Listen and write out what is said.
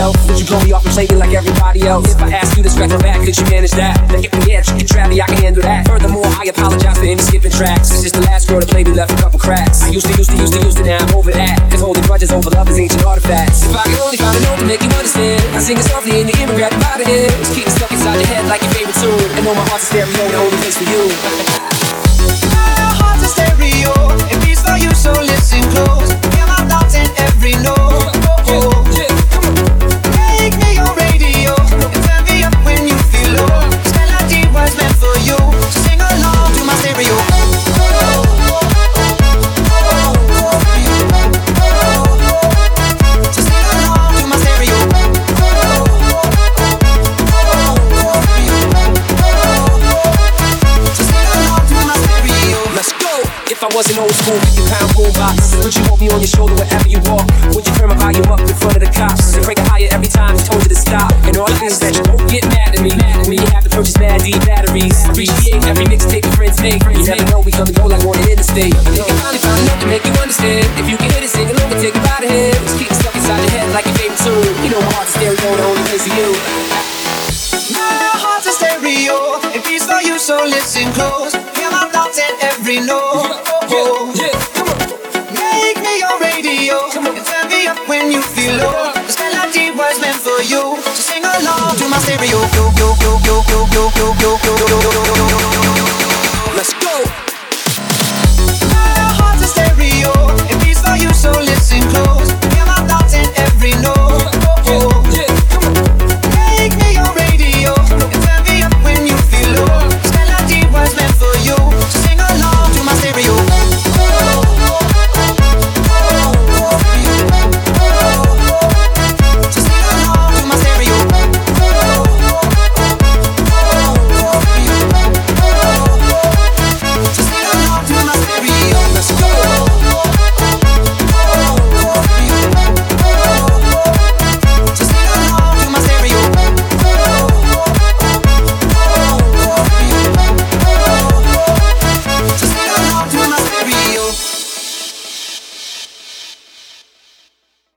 yourself? Would you blow me off and play me like everybody else? If I ask you to scratch my back, could you manage that? Now if we had, you can trap me, I can handle that. Furthermore, I apologize for any skipping tracks. It's just the last girl to play me left a couple cracks. I used to, now I'm over that. Cause holding grudges over love is ancient artifacts. If I could only find a note to make you understand, I sing it softly in your ear and grab you by the head. Just keep it stuck inside your head like your favorite tune. And know my heart's a stereo, the only place for you. My heart's a stereo, it beats for you, so listen close. Hear my thoughts in every note. Make me your radio, and turn me up when you feel low. This melody was meant for you, so sing along to my stereo. If I was an old school 50-pound boombox, would you hold me on your shoulder wherever you walk? Would you turn my volume up in front of the cops and crank it higher every time I told you to stop? And all I ask is that you won't get mad at me when you have to purchase Mad D batteries. Appreciate every mixtape your friends make. You never know, we come and go like on the interstate. You can finally find enough to make you understand. If you can hit it, sing along and take it by the head. Just keep it stuck inside your head like your favorite tune. You know my heart's a stereo, the only place for you. My heart's a stereo, it beats for you, so listen close. Hear my thoughts in every note. Make me your radio, and turn me up when you feel low. This melody was meant for you, so sing along to my stereo.